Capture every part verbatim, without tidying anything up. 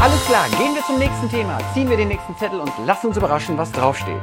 Alles klar, gehen wir zum nächsten Thema. Ziehen wir den nächsten Zettel und lassen uns überraschen, was draufsteht.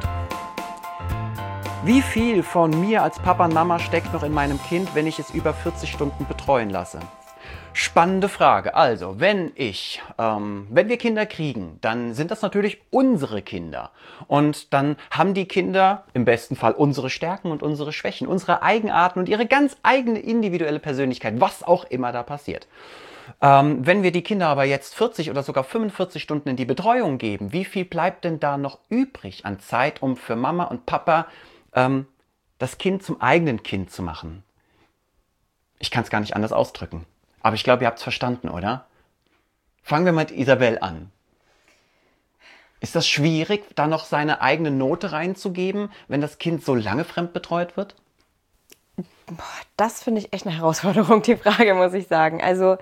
Wie viel von mir als Papa und Mama steckt noch in meinem Kind, wenn ich es über vierzig Stunden betreuen lasse? Spannende Frage. Also, wenn ich, ähm, wenn wir Kinder kriegen, dann sind das natürlich unsere Kinder. Und dann haben die Kinder im besten Fall unsere Stärken und unsere Schwächen, unsere Eigenarten und ihre ganz eigene individuelle Persönlichkeit, was auch immer da passiert. Ähm, wenn wir die Kinder aber jetzt vierzig oder sogar fünfundvierzig Stunden in die Betreuung geben, wie viel bleibt denn da noch übrig an Zeit, um für Mama und Papa ähm, das Kind zum eigenen Kind zu machen? Ich kann es gar nicht anders ausdrücken. Aber ich glaube, ihr habt es verstanden, oder? Fangen wir mit Isabel an. Ist das schwierig, da noch seine eigene Note reinzugeben, wenn das Kind so lange fremdbetreut wird? Boah, das finde ich echt eine Herausforderung, die Frage, muss ich sagen. Also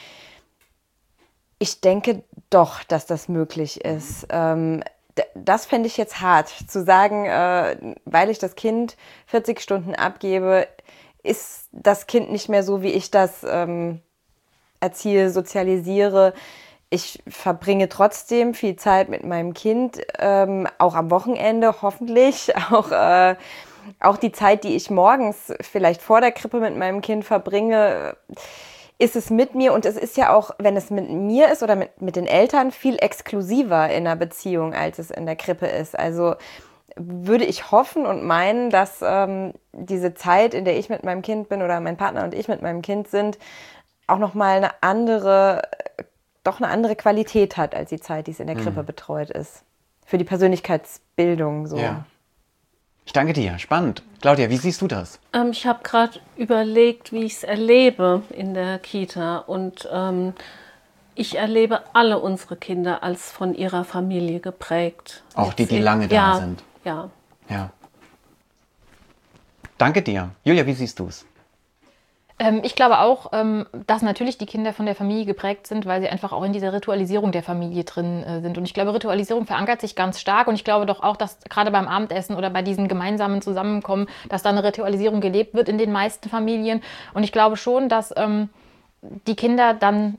ich denke doch, dass das möglich ist. Ähm, d- das fände ich jetzt hart, zu sagen, äh, weil ich das Kind vierzig Stunden abgebe, ist das Kind nicht mehr so, wie ich das ähm, erziehe, sozialisiere. Ich verbringe trotzdem viel Zeit mit meinem Kind, ähm, auch am Wochenende hoffentlich, auch, äh, auch die Zeit, die ich morgens vielleicht vor der Krippe mit meinem Kind verbringe, ist es mit mir. Und es ist ja auch, wenn es mit mir ist oder mit, mit den Eltern, viel exklusiver in einer Beziehung, als es in der Krippe ist. Also würde ich hoffen und meinen, dass ähm, diese Zeit, in der ich mit meinem Kind bin oder mein Partner und ich mit meinem Kind sind, auch nochmal eine andere, doch eine andere Qualität hat, als die Zeit, die es in der Krippe mhm. betreut ist. Für die Persönlichkeitsbildung so. Ja. Ich danke dir. Spannend. Claudia, wie siehst du das? Ähm, ich habe gerade überlegt, wie ich es erlebe in der Kita. Und ähm, ich erlebe alle unsere Kinder als von ihrer Familie geprägt. Auch die, die Jetzt, lange da ja, sind. Ja. Ja. Danke dir. Julia, wie siehst du es? Ähm, ich glaube auch, ähm, dass natürlich die Kinder von der Familie geprägt sind, weil sie einfach auch in dieser Ritualisierung der Familie drin äh, sind. Und ich glaube, Ritualisierung verankert sich ganz stark. Und ich glaube doch auch, dass gerade beim Abendessen oder bei diesen gemeinsamen Zusammenkommen, dass da eine Ritualisierung gelebt wird in den meisten Familien. Und ich glaube schon, dass ähm, die Kinder dann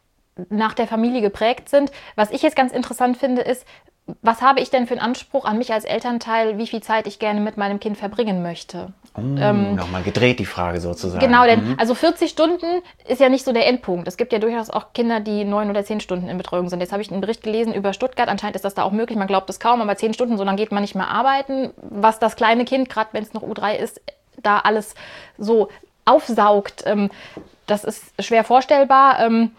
nach der Familie geprägt sind. Was ich jetzt ganz interessant finde, ist, was habe ich denn für einen Anspruch an mich als Elternteil, wie viel Zeit ich gerne mit meinem Kind verbringen möchte? Oh, ähm, nochmal gedreht die Frage sozusagen. Genau, denn mhm. also vierzig Stunden ist ja nicht so der Endpunkt. Es gibt ja durchaus auch Kinder, die neun oder zehn Stunden in Betreuung sind. Jetzt habe ich einen Bericht gelesen über Stuttgart. Anscheinend ist das da auch möglich. Man glaubt es kaum, aber zehn Stunden, so lange geht man nicht mehr arbeiten. Was das kleine Kind, gerade wenn es noch U drei ist, da alles so aufsaugt, ähm, das ist schwer vorstellbar. Ähm,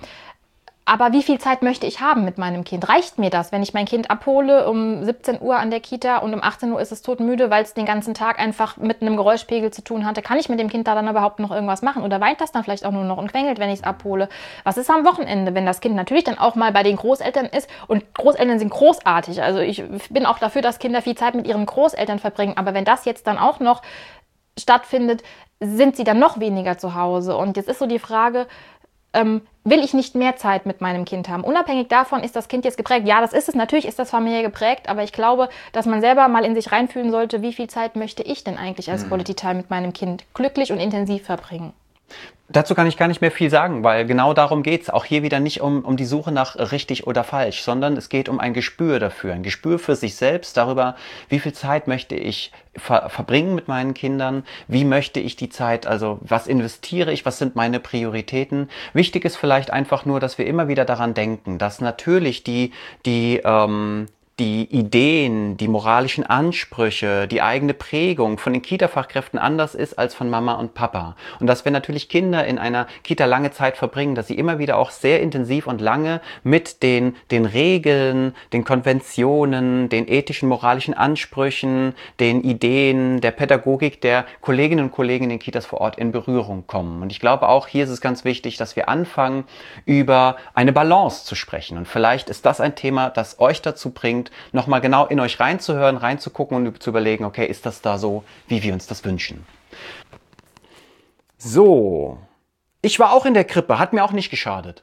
Aber wie viel Zeit möchte ich haben mit meinem Kind? Reicht mir das, wenn ich mein Kind abhole um siebzehn Uhr an der Kita und um achtzehn Uhr ist es todmüde, weil es den ganzen Tag einfach mit einem Geräuschpegel zu tun hatte? Kann ich mit dem Kind da dann überhaupt noch irgendwas machen? Oder weint das dann vielleicht auch nur noch und quengelt, wenn ich es abhole? Was ist am Wochenende, wenn das Kind natürlich dann auch mal bei den Großeltern ist? Und Großeltern sind großartig. Also ich bin auch dafür, dass Kinder viel Zeit mit ihren Großeltern verbringen. Aber wenn das jetzt dann auch noch stattfindet, sind sie dann noch weniger zu Hause. Und jetzt ist so die Frage, Ähm, will ich nicht mehr Zeit mit meinem Kind haben? Unabhängig davon, ist das Kind jetzt geprägt? Ja, das ist es. Natürlich ist das familiär geprägt, aber ich glaube, dass man selber mal in sich reinfühlen sollte, wie viel Zeit möchte ich denn eigentlich als Quality Time mit meinem Kind glücklich und intensiv verbringen? Dazu kann ich gar nicht mehr viel sagen, weil genau darum geht es. Auch hier wieder nicht um, um die Suche nach richtig oder falsch, sondern es geht um ein Gespür dafür. Ein Gespür für sich selbst darüber, wie viel Zeit möchte ich ver verbringen mit meinen Kindern, wie möchte ich die Zeit, also was investiere ich, was sind meine Prioritäten. Wichtig ist vielleicht einfach nur, dass wir immer wieder daran denken, dass natürlich die, die ähm, die Ideen, die moralischen Ansprüche, die eigene Prägung von den Kita-Fachkräften anders ist als von Mama und Papa. Und dass wenn natürlich Kinder in einer Kita lange Zeit verbringen, dass sie immer wieder auch sehr intensiv und lange mit den, den Regeln, den Konventionen, den ethischen, moralischen Ansprüchen, den Ideen, der Pädagogik der Kolleginnen und Kollegen in den Kitas vor Ort in Berührung kommen. Und ich glaube auch hier ist es ganz wichtig, dass wir anfangen, über eine Balance zu sprechen. Und vielleicht ist das ein Thema, das euch dazu bringt, nochmal genau in euch reinzuhören, reinzugucken und zu überlegen, okay, ist das da so, wie wir uns das wünschen? So, ich war auch in der Krippe, hat mir auch nicht geschadet.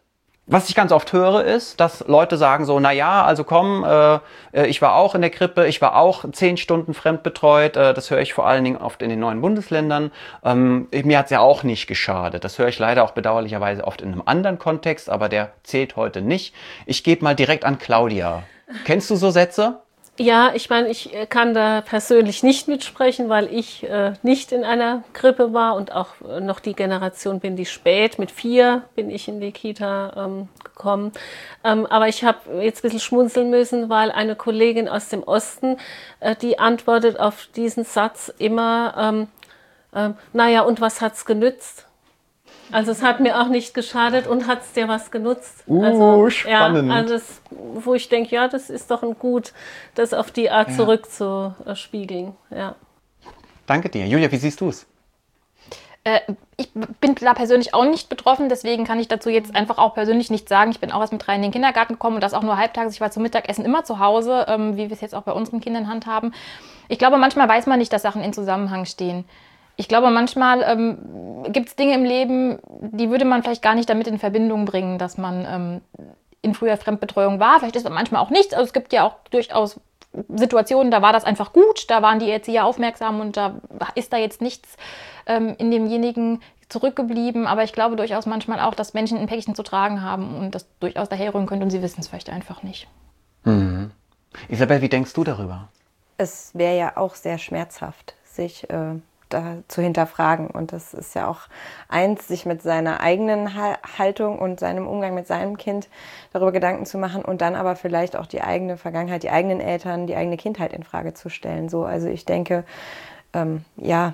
Was ich ganz oft höre, ist, dass Leute sagen so, na ja, also komm, äh, ich war auch in der Krippe, ich war auch zehn Stunden fremdbetreut, äh, das höre ich vor allen Dingen oft in den neuen Bundesländern. Ähm, mir hat's ja auch nicht geschadet. Das höre ich leider auch bedauerlicherweise oft in einem anderen Kontext, aber der zählt heute nicht. Ich gebe mal direkt an Claudia. Kennst du so Sätze? Ja, ich meine, ich kann da persönlich nicht mitsprechen, weil ich äh, nicht in einer Krippe war und auch äh, noch die Generation bin, die spät, mit vier bin ich in die Kita ähm, gekommen. Ähm, aber ich habe jetzt ein bisschen schmunzeln müssen, weil eine Kollegin aus dem Osten, äh, die antwortet auf diesen Satz immer, ähm, ähm, naja, und was hat's genützt? Also es hat mir auch nicht geschadet und hat es dir was genutzt. Uh, also, spannend. Ja, also das, wo ich denke, ja, das ist doch ein Gut, das auf die Art ja. zurückzuspiegeln. Ja. Danke dir. Julia, wie siehst du es? Äh, ich bin da persönlich auch nicht betroffen, deswegen kann ich dazu jetzt einfach auch persönlich nichts sagen. Ich bin auch erst mit drei in den Kindergarten gekommen und das auch nur halbtags. Ich war zum Mittagessen immer zu Hause, ähm, wie wir es jetzt auch bei unseren Kindern handhaben. Ich glaube, manchmal weiß man nicht, dass Sachen in Zusammenhang stehen. Ich glaube, manchmal ähm, gibt es Dinge im Leben, die würde man vielleicht gar nicht damit in Verbindung bringen, dass man ähm, in früher Fremdbetreuung war. Vielleicht ist es manchmal auch nichts. Also es gibt ja auch durchaus Situationen, da war das einfach gut, da waren die Erzieher aufmerksam und da ist da jetzt nichts ähm, in demjenigen zurückgeblieben. Aber ich glaube durchaus manchmal auch, dass Menschen ein Päckchen zu tragen haben und das durchaus daherrühren könnte und sie wissen es vielleicht einfach nicht. Mhm. Isabel, wie denkst du darüber? Es wäre ja auch sehr schmerzhaft, sich äh, da zu hinterfragen. Und das ist ja auch eins, sich mit seiner eigenen Haltung und seinem Umgang mit seinem Kind darüber Gedanken zu machen und dann aber vielleicht auch die eigene Vergangenheit, die eigenen Eltern, die eigene Kindheit in Frage zu stellen. So, also ich denke, ähm, ja,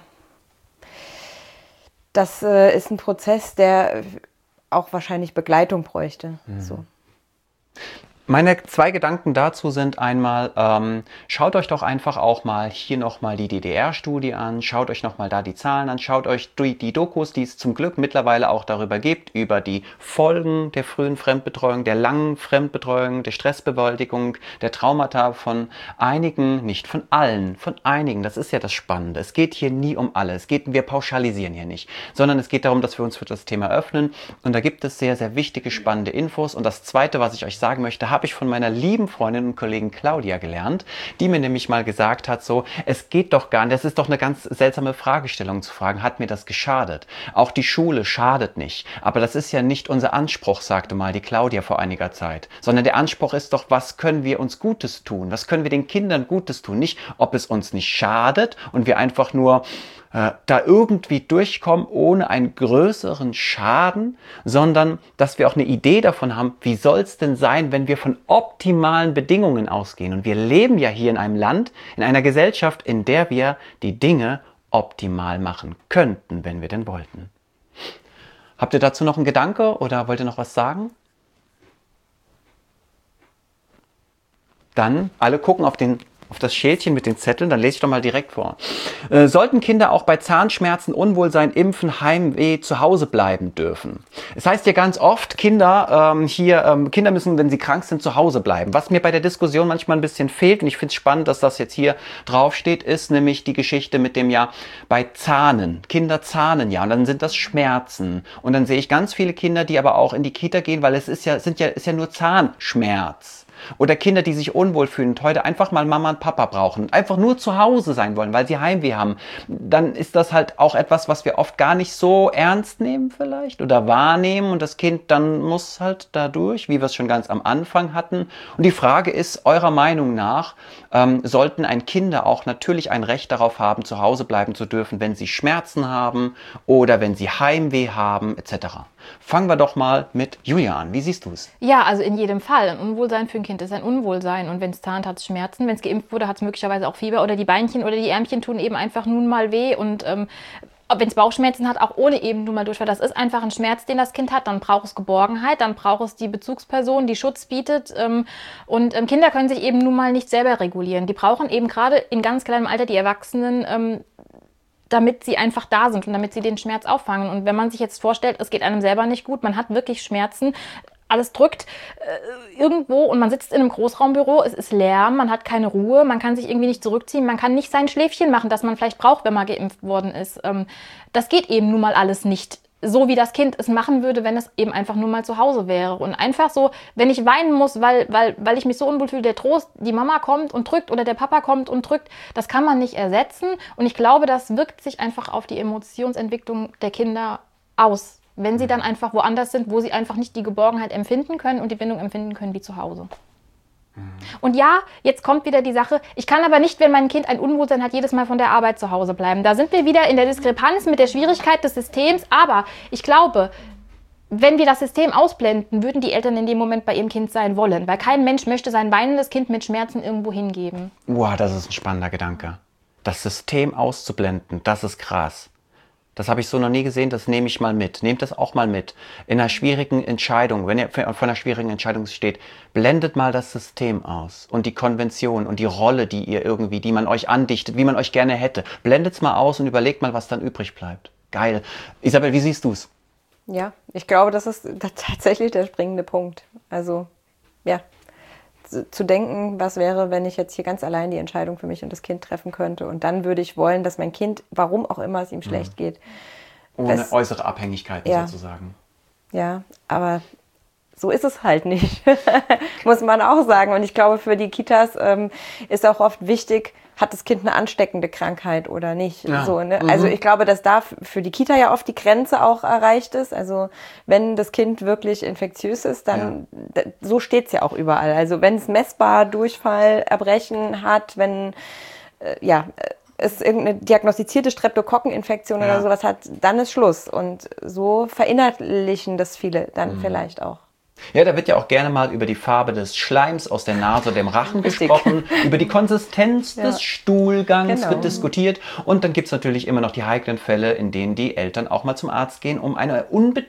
das äh, ist ein Prozess, der auch wahrscheinlich Begleitung bräuchte. Mhm. So. Meine zwei Gedanken dazu sind einmal, ähm, schaut euch doch einfach auch mal hier nochmal die D D R-Studie an, schaut euch nochmal da die Zahlen an, schaut euch die, die Dokus, die es zum Glück mittlerweile auch darüber gibt, über die Folgen der frühen Fremdbetreuung, der langen Fremdbetreuung, der Stressbewältigung, der Traumata von einigen, nicht von allen, von einigen. Das ist ja das Spannende. Es geht hier nie um alle. Es geht, wir pauschalisieren hier nicht, sondern es geht darum, dass wir uns für das Thema öffnen. Und da gibt es sehr, sehr wichtige, spannende Infos. Und das Zweite, was ich euch sagen möchte, habe ich von meiner lieben Freundin und Kollegin Claudia gelernt, die mir nämlich mal gesagt hat, so, es geht doch gar nicht, das ist doch eine ganz seltsame Fragestellung zu fragen, hat mir das geschadet? Auch die Schule schadet nicht, aber das ist ja nicht unser Anspruch, sagte mal die Claudia vor einiger Zeit, sondern der Anspruch ist doch, was können wir uns Gutes tun? Was können wir den Kindern Gutes tun? Nicht, ob es uns nicht schadet und wir einfach nur da irgendwie durchkommen ohne einen größeren Schaden, sondern dass wir auch eine Idee davon haben, wie soll es denn sein, wenn wir von optimalen Bedingungen ausgehen. Und wir leben ja hier in einem Land, in einer Gesellschaft, in der wir die Dinge optimal machen könnten, wenn wir denn wollten. Habt ihr dazu noch einen Gedanke oder wollt ihr noch was sagen? Dann alle gucken auf den auf das Schälchen mit den Zetteln, dann lese ich doch mal direkt vor. Äh, sollten Kinder auch bei Zahnschmerzen, Unwohlsein, Impfen, Heimweh zu Hause bleiben dürfen? Es heißt ja ganz oft, Kinder ähm, hier, ähm, Kinder müssen, wenn sie krank sind, zu Hause bleiben. Was mir bei der Diskussion manchmal ein bisschen fehlt, und ich finde es spannend, dass das jetzt hier draufsteht, ist nämlich die Geschichte mit dem ja bei Zahnen. Kinder zahnen ja und dann sind das Schmerzen. Und dann sehe ich ganz viele Kinder, die aber auch in die Kita gehen, weil es ist ja, sind ja, ist ja nur Zahnschmerz. Oder Kinder, die sich unwohl fühlen und heute einfach mal Mama und Papa brauchen, einfach nur zu Hause sein wollen, weil sie Heimweh haben, dann ist das halt auch etwas, was wir oft gar nicht so ernst nehmen vielleicht oder wahrnehmen und das Kind dann muss halt dadurch, wie wir es schon ganz am Anfang hatten. Und die Frage ist, eurer Meinung nach, ähm, sollten ein Kinder auch natürlich ein Recht darauf haben, zu Hause bleiben zu dürfen, wenn sie Schmerzen haben oder wenn sie Heimweh haben et cetera. Fangen wir doch mal mit Julia an. Wie siehst du es? Ja, also in jedem Fall. Ein Unwohlsein für ein Kind ist ein Unwohlsein. Und wenn es zahnt, hat es Schmerzen. Wenn es geimpft wurde, hat es möglicherweise auch Fieber. Oder die Beinchen oder die Ärmchen tun eben einfach nun mal weh. Und ähm, wenn es Bauchschmerzen hat, auch ohne eben nun mal Durchfall. Das ist einfach ein Schmerz, den das Kind hat. Dann braucht es Geborgenheit. Dann braucht es die Bezugsperson, die Schutz bietet. Ähm, und ähm, Kinder können sich eben nun mal nicht selber regulieren. Die brauchen eben gerade in ganz kleinem Alter die Erwachsenen, ähm, damit sie einfach da sind und damit sie den Schmerz auffangen. Und wenn man sich jetzt vorstellt, es geht einem selber nicht gut, man hat wirklich Schmerzen, alles drückt äh, irgendwo und man sitzt in einem Großraumbüro, es ist Lärm, man hat keine Ruhe, man kann sich irgendwie nicht zurückziehen, man kann nicht sein Schläfchen machen, das man vielleicht braucht, wenn man geimpft worden ist. Ähm, das geht eben nun mal alles nicht so wie das Kind es machen würde, wenn es eben einfach nur mal zu Hause wäre. Und einfach so, wenn ich weinen muss, weil, weil, weil ich mich so unwohl fühle, der Trost, die Mama kommt und drückt oder der Papa kommt und drückt, das kann man nicht ersetzen. Und ich glaube, das wirkt sich einfach auf die Emotionsentwicklung der Kinder aus, wenn sie dann einfach woanders sind, wo sie einfach nicht die Geborgenheit empfinden können und die Bindung empfinden können wie zu Hause. Und ja, jetzt kommt wieder die Sache, ich kann aber nicht, wenn mein Kind ein Unwohlsein hat, jedes Mal von der Arbeit zu Hause bleiben. Da sind wir wieder in der Diskrepanz mit der Schwierigkeit des Systems. Aber ich glaube, wenn wir das System ausblenden, würden die Eltern in dem Moment bei ihrem Kind sein wollen. Weil kein Mensch möchte sein weinendes Kind mit Schmerzen irgendwo hingeben. Wow, das ist ein spannender Gedanke. Das System auszublenden, das ist krass. Das habe ich so noch nie gesehen, das nehme ich mal mit. Nehmt das auch mal mit. In einer schwierigen Entscheidung, wenn ihr vor einer schwierigen Entscheidung steht, blendet mal das System aus und die Konvention und die Rolle, die ihr irgendwie, die man euch andichtet, wie man euch gerne hätte. Blendet's mal aus und überlegt mal, was dann übrig bleibt. Geil. Isabel, wie siehst du's? Ja, ich glaube, das ist tatsächlich der springende Punkt. Also, ja. Zu denken, was wäre, wenn ich jetzt hier ganz allein die Entscheidung für mich und das Kind treffen könnte. Und dann würde ich wollen, dass mein Kind, warum auch immer es ihm schlecht mhm. geht. Ohne das, äußere Abhängigkeiten ja, sozusagen. Ja, aber so ist es halt nicht, muss man auch sagen. Und ich glaube, für die Kitas ähm, ist auch oft wichtig, hat das Kind eine ansteckende Krankheit oder nicht. Ja. So, ne? Mhm. Also ich glaube, dass da für die Kita ja oft die Grenze auch erreicht ist. Also wenn das Kind wirklich infektiös ist, dann ja. so steht es ja auch überall. Also wenn es messbar Durchfall, Erbrechen hat, wenn äh, ja es irgendeine diagnostizierte Streptokokkeninfektion ja. oder sowas hat, dann ist Schluss. Und so verinnerlichen das viele dann mhm. vielleicht auch. Ja, da wird ja auch gerne mal über die Farbe des Schleims aus der Nase oder dem Rachen gesprochen, über die Konsistenz ja. des Stuhlgangs genau. wird diskutiert und dann gibt es natürlich immer noch die heiklen Fälle, in denen die Eltern auch mal zum Arzt gehen, um eine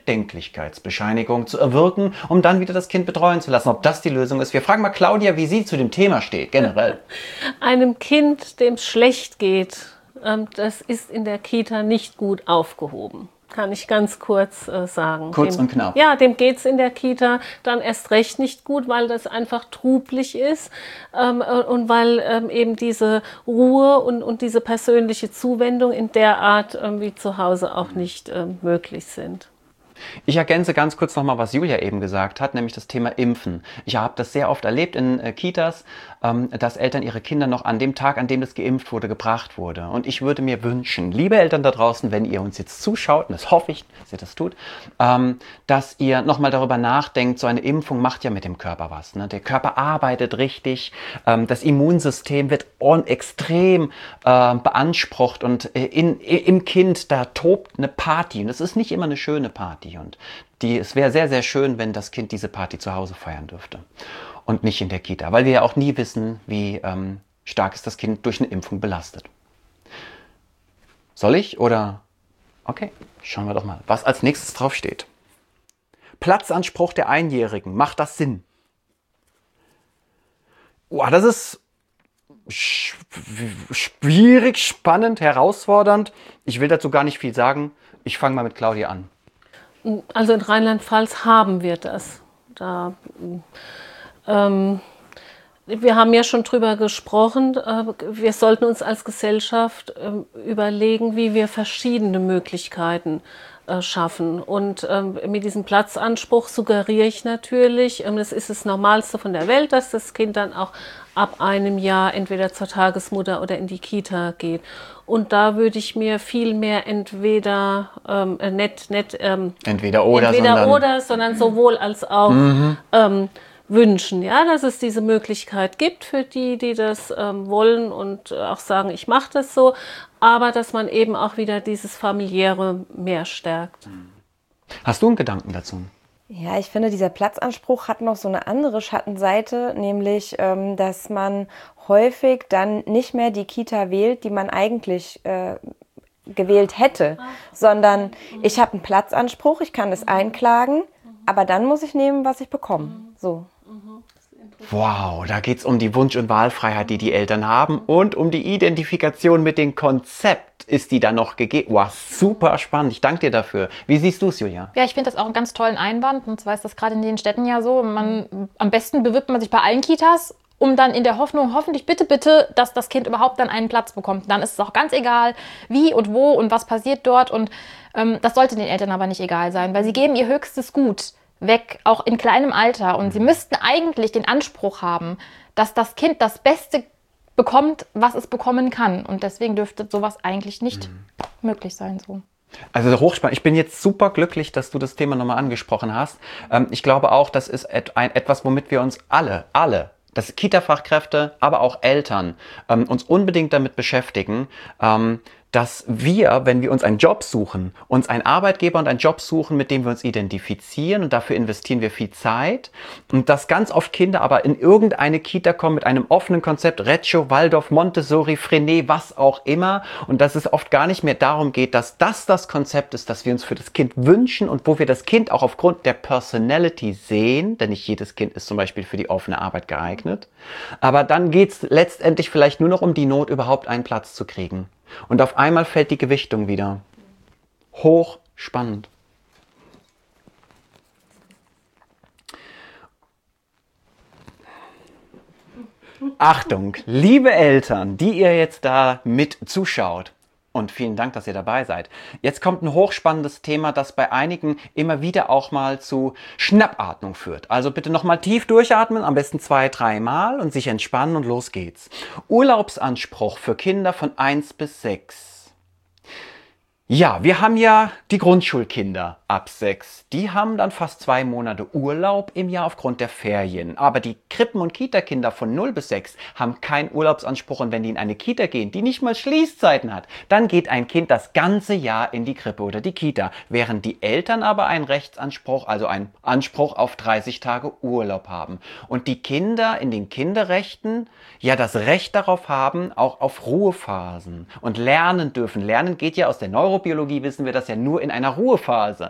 Unbedenklichkeitsbescheinigung zu erwirken, um dann wieder das Kind betreuen zu lassen. Ob das die Lösung ist? Wir fragen mal Claudia, wie sie zu dem Thema steht, generell. Einem Kind, dem es schlecht geht, das ist in der Kita nicht gut aufgehoben. Kann ich ganz kurz äh, sagen. Kurz dem, und knapp. Ja, dem geht es in der Kita dann erst recht nicht gut, weil das einfach trublich ist ähm, und weil ähm, eben diese Ruhe und, und diese persönliche Zuwendung in der Art ähm, wie zu Hause auch nicht ähm, möglich sind. Ich ergänze ganz kurz nochmal, was Julia eben gesagt hat, nämlich das Thema Impfen. Ich habe das sehr oft erlebt in äh, Kitas, ähm, dass Eltern ihre Kinder noch an dem Tag, an dem das geimpft wurde, gebracht wurde. Und ich würde mir wünschen, liebe Eltern da draußen, wenn ihr uns jetzt zuschaut, und das hoffe ich, dass ihr das tut, ähm, dass ihr nochmal darüber nachdenkt, so eine Impfung macht ja mit dem Körper was. Ne? Der Körper arbeitet richtig, ähm, das Immunsystem wird extrem äh, beansprucht und äh, in, im Kind, da tobt eine Party. Und es ist nicht immer eine schöne Party. Und die, es wäre sehr, sehr schön, wenn das Kind diese Party zu Hause feiern dürfte und nicht in der Kita, weil wir ja auch nie wissen, wie ähm, stark ist das Kind durch eine Impfung belastet. Soll ich oder? Okay, schauen wir doch mal, was als nächstes drauf steht. Platzanspruch der Einjährigen, macht das Sinn? Oh, das ist schwierig, spannend, herausfordernd. Ich will dazu gar nicht viel sagen. Ich fange mal mit Claudia an. Also in Rheinland-Pfalz haben wir das. Da, ähm, wir haben ja schon drüber gesprochen. Äh, wir sollten uns als Gesellschaft äh, überlegen, wie wir verschiedene Möglichkeiten äh, schaffen. Und ähm, mit diesem Platzanspruch suggeriere ich natürlich, ähm, das ist das Normalste von der Welt, dass das Kind dann auch ab einem Jahr entweder zur Tagesmutter oder in die Kita geht. Und da würde ich mir viel mehr entweder, ähm, nicht, nicht, ähm, entweder oder, entweder sondern, oder, sondern sowohl als auch mhm. ähm, wünschen, ja, dass es diese Möglichkeit gibt für die, die das ähm, wollen und auch sagen, ich mache das so, aber dass man eben auch wieder dieses Familiäre mehr stärkt. Hast du einen Gedanken dazu? Ja, ich finde, dieser Platzanspruch hat noch so eine andere Schattenseite, nämlich, ähm, dass man häufig dann nicht mehr die Kita wählt, die man eigentlich äh, gewählt hätte, sondern ich habe einen Platzanspruch, ich kann das einklagen, aber dann muss ich nehmen, was ich bekomme. So. Wow, da geht es um die Wunsch- und Wahlfreiheit, die die Eltern haben und um die Identifikation mit dem Konzept. Ist die da noch gegeben? Wow, super spannend. Ich danke dir dafür. Wie siehst du es, Julia? Ja, ich finde das auch einen ganz tollen Einwand. Und zwar ist das gerade in den Städten ja so. Man, am besten bewirbt man sich bei allen Kitas, um dann in der Hoffnung, hoffentlich bitte, bitte, dass das Kind überhaupt dann einen Platz bekommt. Dann ist es auch ganz egal, wie und wo und was passiert dort. Und Ähm, das sollte den Eltern aber nicht egal sein, weil sie geben ihr höchstes Gut weg, auch in kleinem Alter. Und sie müssten eigentlich den Anspruch haben, dass das Kind das Beste bekommt, was es bekommen kann. Und deswegen dürfte sowas eigentlich nicht mhm. möglich sein. So. Also hochspannend. Ich bin jetzt super glücklich, dass du das Thema nochmal angesprochen hast. Ähm, ich glaube auch, das ist et- ein, etwas, womit wir uns alle, alle, das Kita-Fachkräfte, aber auch Eltern, ähm, uns unbedingt damit beschäftigen, ähm, dass wir, wenn wir uns einen Job suchen, uns einen Arbeitgeber und einen Job suchen, mit dem wir uns identifizieren, und dafür investieren wir viel Zeit, und dass ganz oft Kinder aber in irgendeine Kita kommen mit einem offenen Konzept, Reggio, Waldorf, Montessori, Freinet, was auch immer, und dass es oft gar nicht mehr darum geht, dass das das Konzept ist, das wir uns für das Kind wünschen und wo wir das Kind auch aufgrund der Personality sehen, denn nicht jedes Kind ist zum Beispiel für die offene Arbeit geeignet, aber dann geht es letztendlich vielleicht nur noch um die Not, überhaupt einen Platz zu kriegen. Und auf einmal fällt die Gewichtung wieder. Hochspannend. Achtung, liebe Eltern, die ihr jetzt da mit zuschaut. Und vielen Dank, dass ihr dabei seid. Jetzt kommt ein hochspannendes Thema, das bei einigen immer wieder auch mal zu Schnappatmung führt. Also bitte nochmal tief durchatmen, am besten zwei, dreimal, und sich entspannen, und los geht's. Urlaubsanspruch für Kinder von eins bis sechs. Ja, wir haben ja die Grundschulkinder ab sechs. Die haben dann fast zwei Monate Urlaub im Jahr aufgrund der Ferien. Aber die Krippen- und Kita-Kinder von null bis sechs haben keinen Urlaubsanspruch. Und wenn die in eine Kita gehen, die nicht mal Schließzeiten hat, dann geht ein Kind das ganze Jahr in die Krippe oder die Kita. Während die Eltern aber einen Rechtsanspruch, also einen Anspruch auf dreißig Tage Urlaub haben. Und die Kinder in den Kinderrechten ja das Recht darauf haben, auch auf Ruhephasen und lernen dürfen. Lernen geht ja aus der Neurobiologie, wissen wir das ja, nur in einer Ruhephase.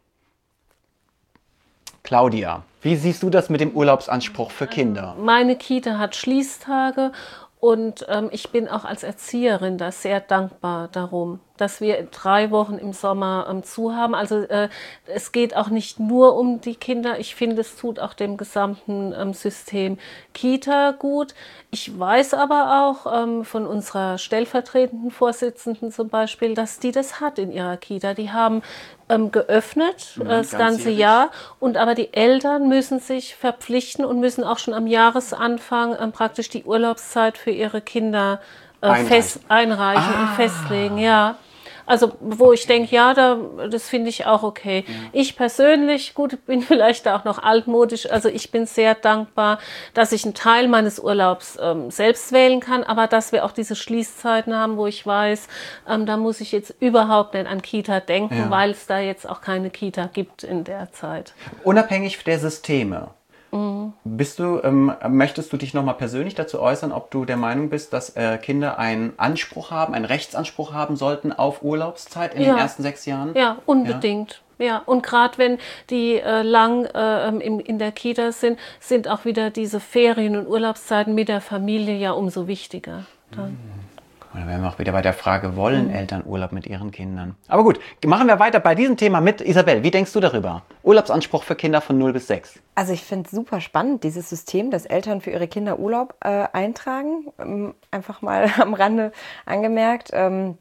Claudia, wie siehst du das mit dem Urlaubsanspruch für Kinder? Meine Kita hat Schließtage, und ähm, ich bin auch als Erzieherin da sehr dankbar darum, dass wir drei Wochen im Sommer ähm, zu haben. Also äh, es geht auch nicht nur um die Kinder. Ich finde, es tut auch dem gesamten ähm, System Kita gut. Ich weiß aber auch ähm, von unserer stellvertretenden Vorsitzenden zum Beispiel, dass die das hat in ihrer Kita. Die haben ähm, geöffnet Mhm, äh, das ganze ganzjährig. Jahr, und aber die Eltern müssen sich verpflichten und müssen auch schon am Jahresanfang ähm, praktisch die Urlaubszeit für ihre Kinder äh, Einreichen. fest einreichen Ah. und festlegen. Ja. Also wo ich denke, ja, da, das finde ich auch okay. Ja. Ich persönlich, gut, bin vielleicht auch noch altmodisch, also ich bin sehr dankbar, dass ich einen Teil meines Urlaubs ähm, selbst wählen kann, aber dass wir auch diese Schließzeiten haben, wo ich weiß, ähm, da muss ich jetzt überhaupt nicht an Kita denken, ja. weil es da jetzt auch keine Kita gibt in der Zeit. Unabhängig der Systeme. Mhm. Bist du, ähm, möchtest du dich nochmal persönlich dazu äußern, ob du der Meinung bist, dass äh, Kinder einen Anspruch haben, einen Rechtsanspruch haben sollten auf Urlaubszeit in Ja. den ersten sechs Jahren? Ja, unbedingt. Ja, ja. Und gerade wenn die äh, lang äh, in, in der Kita sind, sind auch wieder diese Ferien- und Urlaubszeiten mit der Familie ja umso wichtiger. Dann. Und dann wären wir auch wieder bei der Frage, wollen mhm. Eltern Urlaub mit ihren Kindern? Aber gut, machen wir weiter bei diesem Thema mit Isabel. Wie denkst du darüber? Urlaubsanspruch für Kinder von null bis sechs. Also ich finde es super spannend, dieses System, dass Eltern für ihre Kinder Urlaub äh, eintragen. Ähm, einfach mal am Rande angemerkt. Ähm,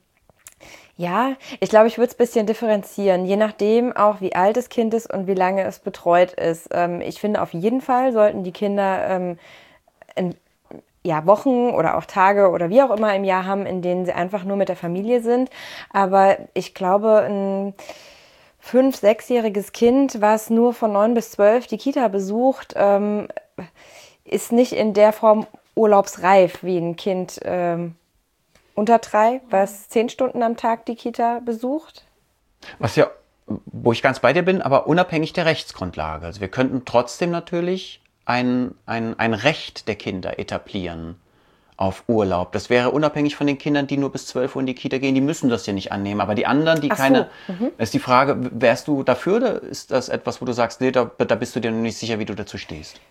ja, ich glaube, ich würde es ein bisschen differenzieren, je nachdem auch, wie alt das Kind ist und wie lange es betreut ist. Ähm, ich finde, auf jeden Fall sollten die Kinder ähm, in, ja, Wochen oder auch Tage oder wie auch immer im Jahr haben, in denen sie einfach nur mit der Familie sind. Aber ich glaube, ein fünf-, sechsjähriges Kind, was nur von neun bis zwölf die Kita besucht, ähm, ist nicht in der Form urlaubsreif wie ein Kind ähm, unter drei, was zehn Stunden am Tag die Kita besucht. Was ja, wo ich ganz bei dir bin, aber unabhängig der Rechtsgrundlage. Also wir könnten trotzdem natürlich ein, ein, ein Recht der Kinder etablieren auf Urlaub. Das wäre unabhängig von den Kindern, die nur bis zwölf Uhr in die Kita gehen, die müssen das ja nicht annehmen. Aber die anderen, die Ach so. keine, Mhm. ist die Frage, wärst du dafür oder ist das etwas, wo du sagst, nee, da, da bist du dir noch nicht sicher, wie du dazu stehst?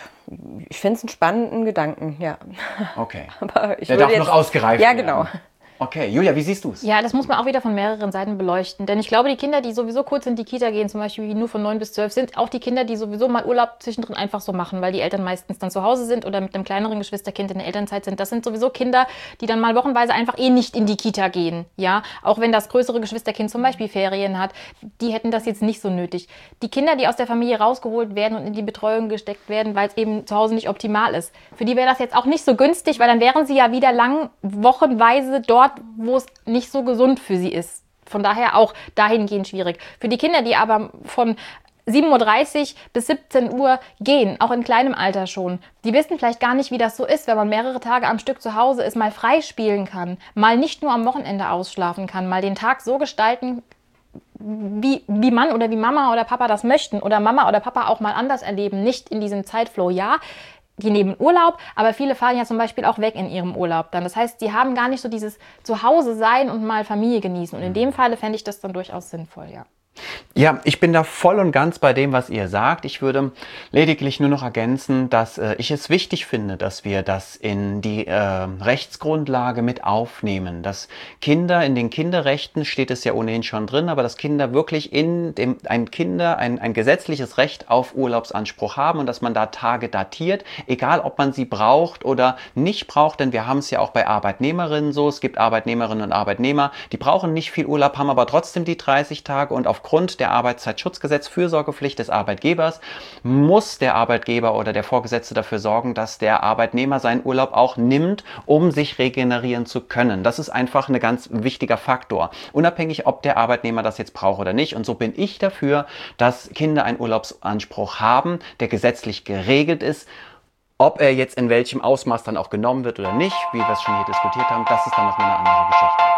Ich finde es einen spannenden Gedanken, ja. Okay. Aber ich Der würde darf jetzt, noch ausgereift ja, werden. genau. Okay, Julia, wie siehst du es? Ja, das muss man auch wieder von mehreren Seiten beleuchten. Denn ich glaube, die Kinder, die sowieso kurz in die Kita gehen, zum Beispiel nur von neun bis zwölf, sind auch die Kinder, die sowieso mal Urlaub zwischendrin einfach so machen, weil die Eltern meistens dann zu Hause sind oder mit einem kleineren Geschwisterkind in der Elternzeit sind. Das sind sowieso Kinder, die dann mal wochenweise einfach eh nicht in die Kita gehen. Ja, auch wenn das größere Geschwisterkind zum Beispiel Ferien hat, die hätten das jetzt nicht so nötig. Die Kinder, die aus der Familie rausgeholt werden und in die Betreuung gesteckt werden, weil es eben zu Hause nicht optimal ist. Für die wäre das jetzt auch nicht so günstig, weil dann wären sie ja wieder lang wochenweise dort, wo es nicht so gesund für sie ist. Von daher auch dahingehend schwierig. Für die Kinder, die aber von sieben Uhr dreißig bis siebzehn Uhr gehen, auch in kleinem Alter schon, die wissen vielleicht gar nicht, wie das so ist, wenn man mehrere Tage am Stück zu Hause ist, mal frei spielen kann, mal nicht nur am Wochenende ausschlafen kann, mal den Tag so gestalten, wie, wie Mann oder wie Mama oder Papa das möchten oder Mama oder Papa auch mal anders erleben, nicht in diesem Zeitflow. Ja, die nehmen Urlaub, aber viele fahren ja zum Beispiel auch weg in ihrem Urlaub dann. Das heißt, die haben gar nicht so dieses Zuhause sein und mal Familie genießen. Und in dem Falle fände ich das dann durchaus sinnvoll, ja. Ja, ich bin da voll und ganz bei dem, was ihr sagt. Ich würde lediglich nur noch ergänzen, dass äh, ich es wichtig finde, dass wir das in die äh, Rechtsgrundlage mit aufnehmen. Dass Kinder, in den Kinderrechten steht es ja ohnehin schon drin, aber dass Kinder wirklich in dem, ein Kinder, ein, ein gesetzliches Recht auf Urlaubsanspruch haben und dass man da Tage datiert, egal ob man sie braucht oder nicht braucht, denn wir haben es ja auch bei Arbeitnehmerinnen so. Es gibt Arbeitnehmerinnen und Arbeitnehmer, die brauchen nicht viel Urlaub, haben aber trotzdem die dreißig Tage und auf Aufgrund der Arbeitszeitschutzgesetz, Fürsorgepflicht des Arbeitgebers, muss der Arbeitgeber oder der Vorgesetzte dafür sorgen, dass der Arbeitnehmer seinen Urlaub auch nimmt, um sich regenerieren zu können. Das ist einfach ein ganz wichtiger Faktor, unabhängig, ob der Arbeitnehmer das jetzt braucht oder nicht. Und so bin ich dafür, dass Kinder einen Urlaubsanspruch haben, der gesetzlich geregelt ist. Ob er jetzt in welchem Ausmaß dann auch genommen wird oder nicht, wie wir es schon hier diskutiert haben, das ist dann noch eine andere Geschichte.